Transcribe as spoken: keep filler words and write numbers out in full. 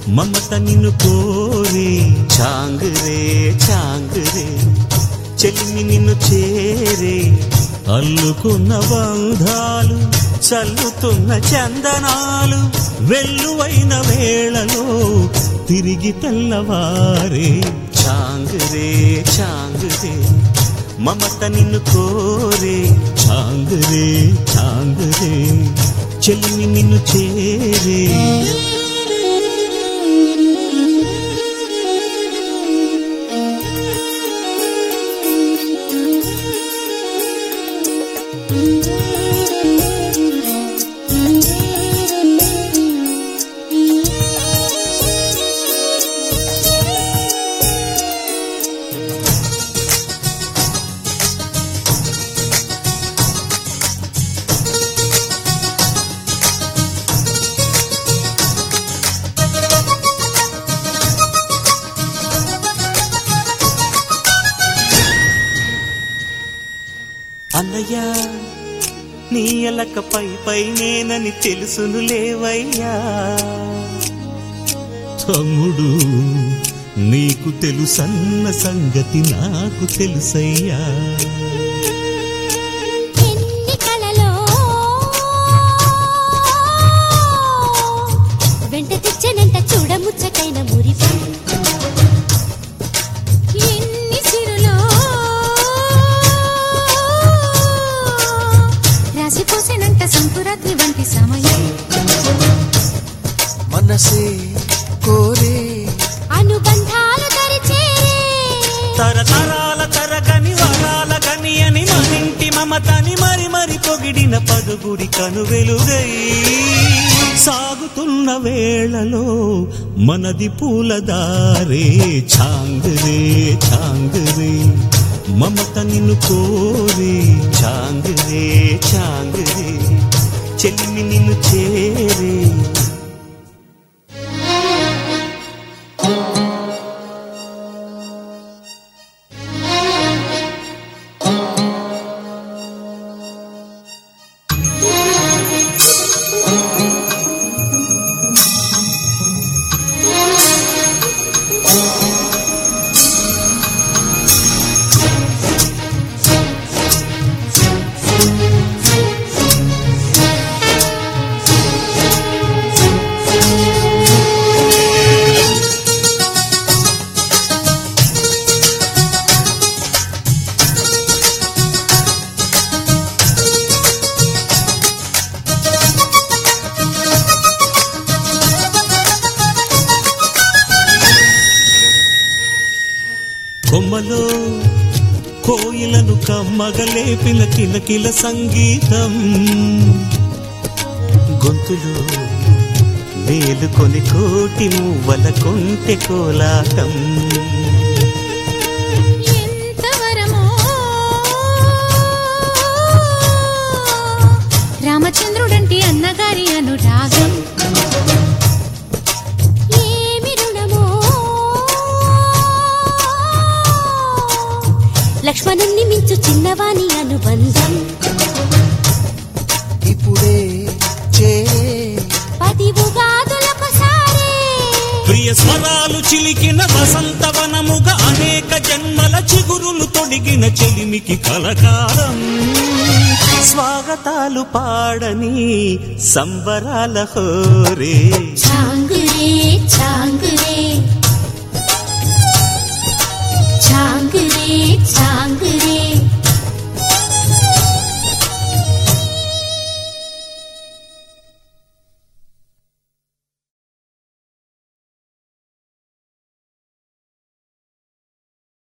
మమత నిన్ను కోరే చాంగురే చాంగురే చెలిమి నిన్ను చేరే అల్లుకున్న బంధాలు చల్లుతున్న చందనాలు వెల్లువైన వేళలో తిరిగి తెల్లవారే చాంగురే చాంగురే మమత నిన్ను కోరే చాంగురే చాంగురే చెలిమి నిన్ను చేరే అన్నయ్యా నీ ఎలక పై పై నేనని తెలుసును లేవయ్యా తమ్ముడు నీకు తెలుసన్న సంగతి నాకు తెలుసయ్యా ఎన్ని కలలో వెంట తెచ్చనంట చూడముచ్చటైన మురిపై ఎన్ని సిరులో రాసిపోసేనంట సంకురాత్రి వంటి సమయం మనసే కోరే అనుబంధాలు తరిచే తరతరాల తరగని వరాల గని అని మనింటి మమతని మరి మరి పొగిడిన పదుగుడి కను వెలుగై సాగుతున్న వేళలో మనది పూలదారే చాంగురే చాంగురే మమత నిన్ను కోరే చాంగురే చాంగురే చెలిమి నిన్ను చేరే కొమ్మలో కోయిలను కమ్మగలేపిన కిలకిల సంగీతం గొంతులో వేలుకొని కోటి మువ్వల కొంటె కోలాటం ఎంతవరమో రామచంద్రుడంటి అన్నగారి అనురాగం లక్ష్మణుణ్ణి మించు చిన్నవాణి అనుబంధం ఇప్పుడే చేరే పది ఉగాదులకు సారే ప్రియ స్వరాలు చిలికిన వసంతవనముగా అనేక జన్మల చిగురులు తొడిగిన చెలిమికి కలకాలం స్వాగతాలు పాడని సంబరాల హోరే చాంగు